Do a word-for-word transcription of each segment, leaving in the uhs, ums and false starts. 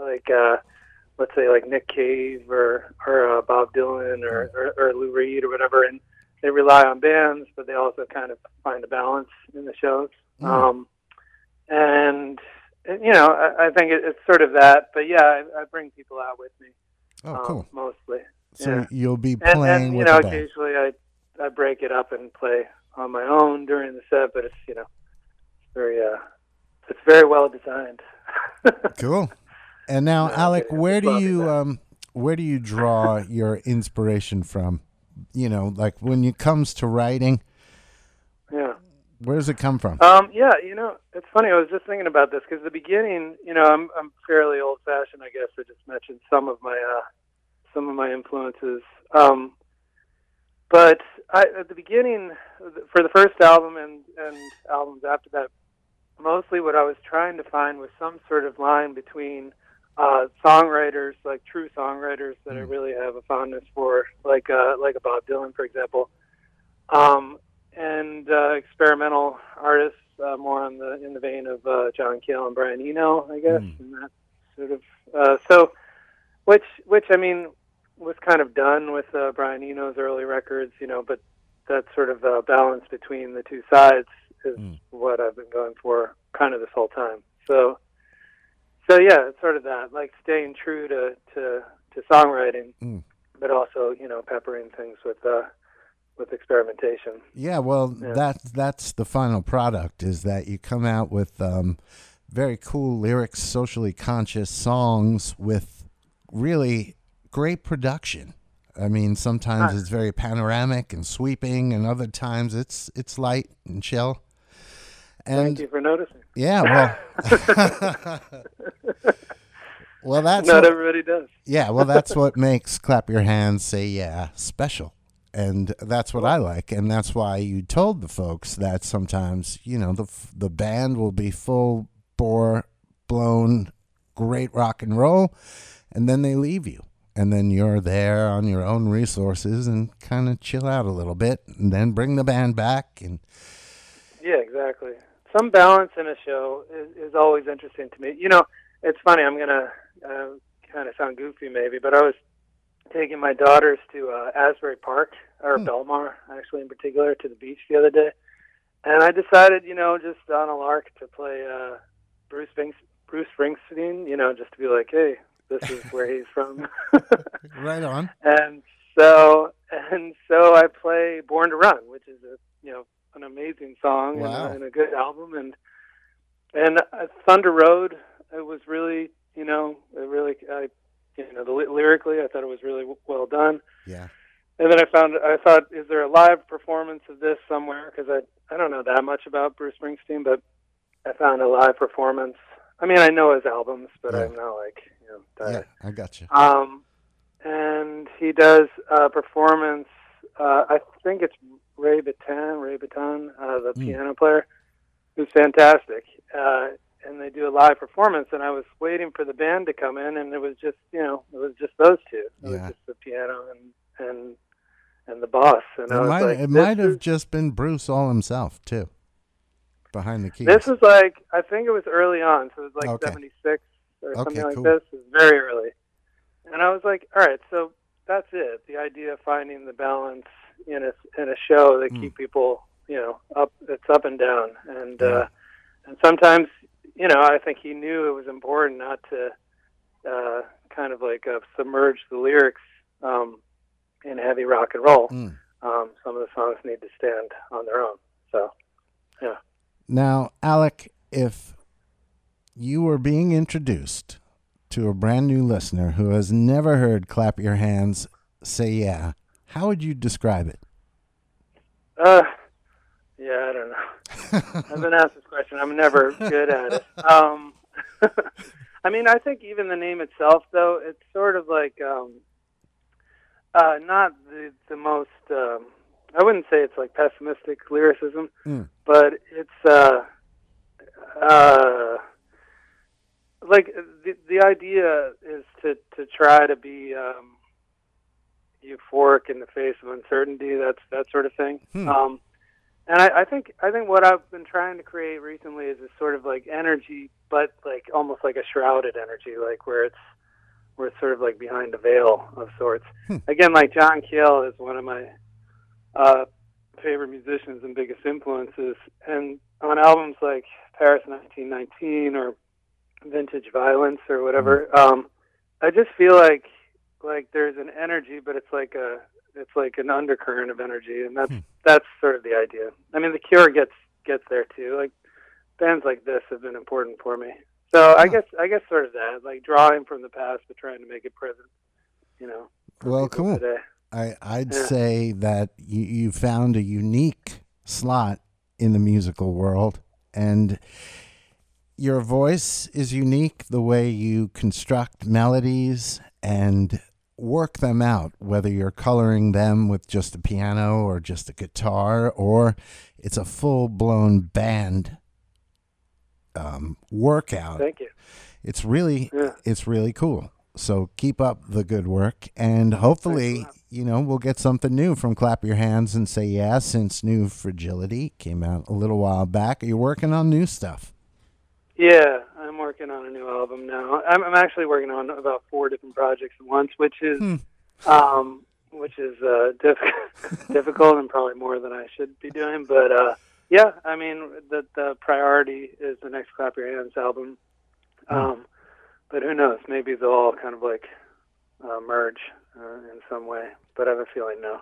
like uh, let's say like Nick Cave or or uh, Bob Dylan or, or or Lou Reed or whatever, and they rely on bands, but they also kind of find a balance in the shows. Mm. Um, and you know, I, I think it, it's sort of that. But yeah, I, I bring people out with me. Oh, um, cool. Mostly. So yeah. you'll be playing and, and, you with know, the band. occasionally I I break it up and play on my own during the set, but it's you know very uh it's very well designed. Cool. And now, no, Alec, okay, where do you um where do you draw your inspiration from? You know, like when it comes to writing. Yeah. Where does it come from? Um, yeah, you know, it's funny. I was just thinking about this because the beginning, you know, I'm I'm fairly old-fashioned, I guess. I just mentioned some of my uh, some of my influences. Um, but I, at the beginning, for the first album and and albums after that, mostly what I was trying to find was some sort of line between uh, songwriters, like true songwriters that mm. I really have a fondness for, like uh, like a Bob Dylan, for example. Um, and uh, experimental artists, uh, more on the in the vein of uh, John Cale and Brian Eno, I guess, mm. and that sort of. Uh, so, which which I mean was kind of done with uh, Brian Eno's early records, you know, but that sort of uh, balance between the two sides is mm. what I've been going for kind of this whole time. So, so yeah, it's sort of that, like staying true to to, to songwriting, mm. but also you know peppering things with. Uh, with experimentation. Yeah, well, yeah. that's that's the final product, is that you come out with um, very cool lyrics, socially conscious songs with really great production. I mean, sometimes huh. it's very panoramic and sweeping, and other times it's it's light and chill. And thank you for noticing. Yeah, well, well, that's not what, everybody does. Yeah, well, that's what makes Clap Your Hands, Say Yeah special. And that's what I like, and that's why you told the folks that sometimes, you know, the the band will be full bore, blown, great rock and roll, and then they leave you, and then you're there on your own resources and kind of chill out a little bit, and then bring the band back. And yeah, exactly. Some balance in a show is, is always interesting to me. You know, it's funny. I'm gonna uh, kind of sound goofy, maybe, but I was taking my daughters to uh, Asbury Park, or hmm. Belmar, actually, in particular, to the beach the other day. And I decided, you know, just on a lark to play uh, Bruce, Spring- Bruce Springsteen, you know, just to be like, hey, this is where he's from. Right on. And so and so I play Born to Run, which is, a you know, an amazing song wow. and, a, and a good album. And, and uh, Thunder Road, it was really, you know, it really... I, You know, the, lyrically, I thought it was really w- well done. Yeah. And then I found, I thought, is there a live performance of this somewhere? Because I, I don't know that much about Bruce Springsteen, but I found a live performance. I mean, I know his albums, but yeah. I'm not like, you know, that. Yeah, I got you. Um, and he does a performance. Uh, I think it's Ray Baton, Ray Baton, uh, the mm. piano player, who's fantastic. Uh, and they do a live performance, and I was waiting for the band to come in, and it was just, you know, it was just those two. It yeah. was just the piano and and and the boss. And it I was might, like, it might have is, just been Bruce all himself too, behind the keys. This was like, I think it was early on, so it was like okay. seventy-six or okay, something like cool. this. It was very early, and I was like, all right, so that's it. The idea of finding the balance in a in a show that mm. keep people, you know, up. It's up and down, and yeah. uh, and sometimes. You know, I think he knew it was important not to uh, kind of like uh, submerge the lyrics um, in heavy rock and roll. Mm. Um, some of the songs need to stand on their own. So, yeah. Now, Alec, if you were being introduced to a brand new listener who has never heard Clap Your Hands, Say Yeah, how would you describe it? Uh, yeah, I don't know. I've been asked this question. I'm never good at it. Um, I mean, I think even the name itself, though, it's sort of like um, uh, not the the most. Um, I wouldn't say it's like pessimistic lyricism, mm. but it's uh, uh, like the the idea is to to try to be um, euphoric in the face of uncertainty. That's that sort of thing. Hmm. Um, And I, I think I think what I've been trying to create recently is this sort of like energy, but like almost like a shrouded energy, like where it's where it's sort of like behind a veil of sorts. Hmm. Again, like John Cale is one of my uh, favorite musicians and biggest influences, and on albums like Paris nineteen nineteen or Vintage Violence or whatever, Hmm. um, I just feel like like there's an energy, but it's like a it's like an undercurrent of energy, and that's Hmm. that's sort of the idea. I mean, The Cure gets gets there too. Like bands like this have been important for me. So I Huh. guess I guess sort of that, like drawing from the past but trying to make it present. You know, for Well, people cool. today. I, I'd Yeah. say that you, you found a unique slot in the musical world, and your voice is unique, the way you construct melodies and work them out, whether you're coloring them with just a piano or just a guitar, or it's a full-blown band um, workout. Thank you. It's really, Yeah. it's really cool. So keep up the good work, and hopefully, Thanks you know, we'll get something new from Clap Your Hands and Say Yeah, since New Fragility came out a little while back. Are you working on new stuff? Yeah, I'm working on a new album now. I'm, I'm actually working on about four different projects at once, which is Hmm. um, which is uh, diff- difficult and probably more than I should be doing. But uh, yeah, I mean, the the priority is the next Clap Your Hands album. Um, but who knows? Maybe they'll all kind of like uh, merge uh, in some way. But I have a feeling no.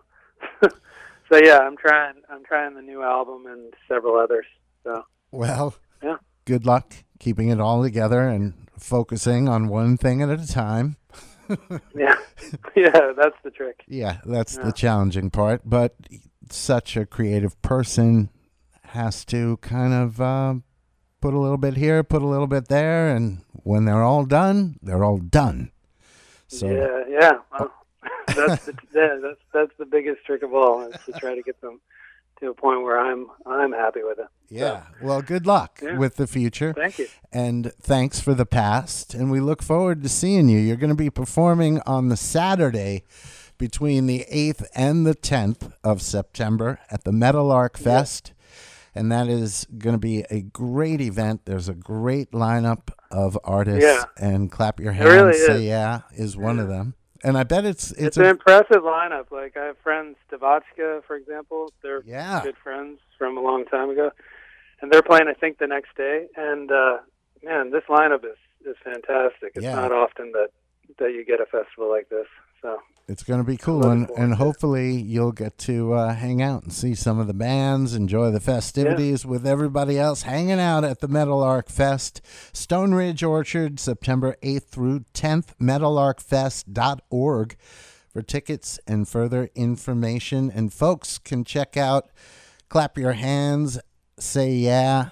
So yeah, I'm trying. I'm trying the new album and several others. So Well, yeah. good luck keeping it all together and focusing on one thing at a time. Yeah, yeah, that's the trick. Yeah, that's Yeah. the challenging part. But such a creative person has to kind of uh, put a little bit here, put a little bit there, and when they're all done, they're all done. So Yeah, yeah. Well, that's the yeah, that's that's the biggest trick of all is to try to get them to a point where I'm I'm happy with it. yeah, well, good luck Yeah. with the future. Thank you. And thanks for the past. And we look forward to seeing you. You're going to be performing on the Saturday between the eighth and the tenth of September at the Meadowlark Fest. And that is going to be a great event. There's a great lineup of artists. Yeah. And Clap Your It Hands, really Say is. Yeah is one of them. And I bet it's it's, It's a an impressive lineup. Like I have friends, Stavotska, for example. They're yeah. good friends from a long time ago, and they're playing I think the next day. And uh, man, this lineup is is fantastic. It's Yeah. not often that that you get a festival like this. So It's going to be cool, looking and, forward and to it. hopefully you'll get to uh, hang out and see some of the bands, enjoy the festivities with everybody else hanging out at the Meadowlark Fest. Stone Ridge Orchard, September eighth through tenth, meadowlark fest dot org for tickets and further information. And folks can check out Clap Your Hands, Say Yeah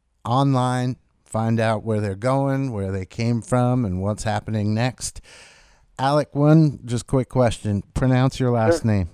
online, find out where they're going, where they came from, and what's happening next. Alec, one just quick question. Pronounce your last Sure. name.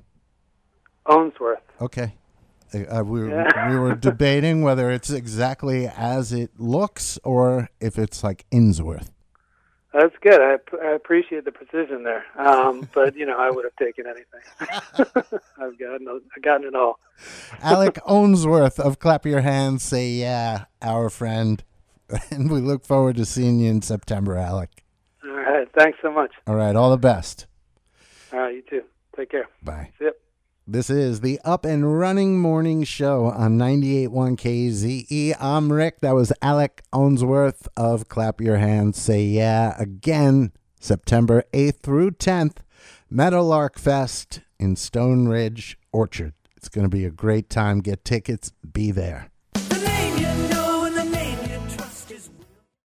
Ownsworth. Okay. Uh, we, Yeah. we were debating whether it's exactly as it looks or if it's like Innsworth. That's good. I, I appreciate the precision there. Um, but you know, I would have taken anything. I've gotten I've gotten it all. Alec Ownsworth of Clap Your Hands, Say Yeah, our friend. And we look forward to seeing you in September, Alec. All right. Thanks so much. All right. All the best. All right. You too. Take care. Bye. See ya. This is the Up and Running Morning Show on ninety-eight point one K Z E. I'm Rick. That was Alec Ownsworth of Clap Your Hands, Say Yeah. Again, September eighth through tenth, Meadowlark Fest in Stone Ridge Orchard. It's going to be a great time. Get tickets. Be there.